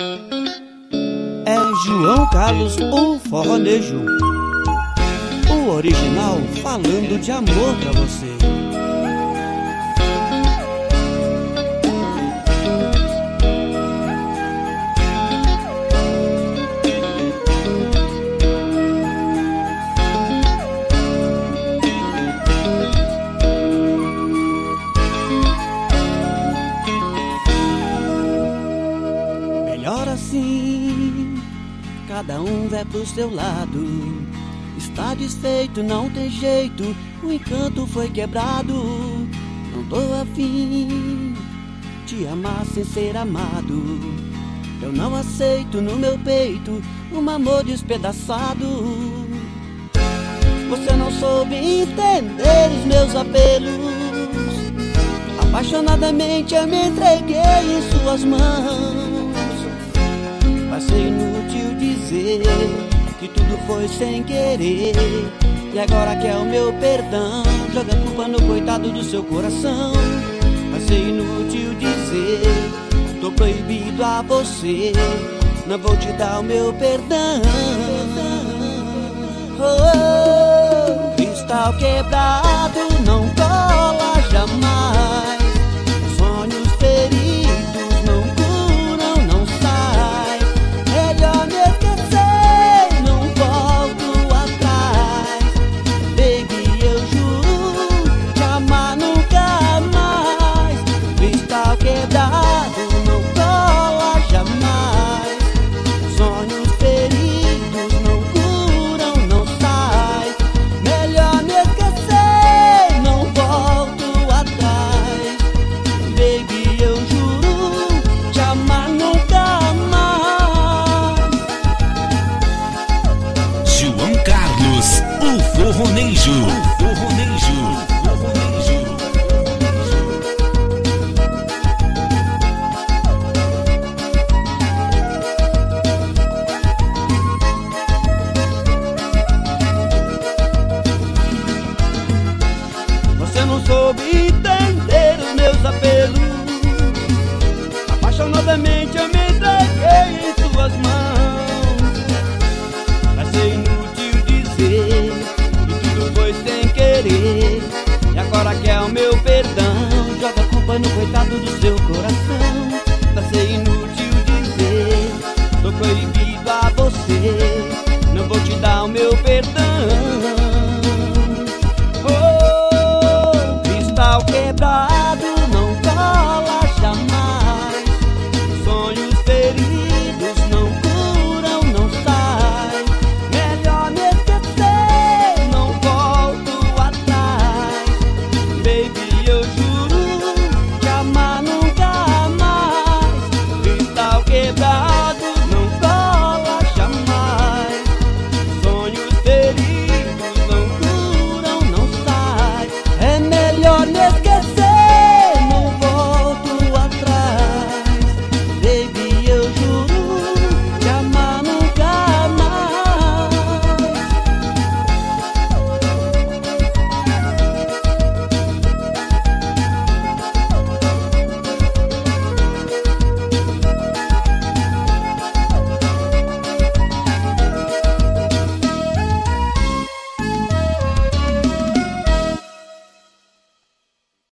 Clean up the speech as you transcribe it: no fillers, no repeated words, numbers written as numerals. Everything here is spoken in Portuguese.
É João Carlos, o forronejo, o original falando de amor pra você. Melhor assim, cada um vai pro seu lado. Está desfeito, não tem jeito, o encanto foi quebrado. Não tô afim de amar sem ser amado. Eu não aceito no meu peito um amor despedaçado. Você não soube entender os meus apelos. Apaixonadamente eu me entreguei em suas mãos. Vai ser inútil dizer que tudo foi sem querer, e agora quer o meu perdão, joga a culpa no coitado do seu coração. Vai ser inútil dizer, tô proibido a você, não vou te dar o meu perdão. Oh, cristal quebrado, não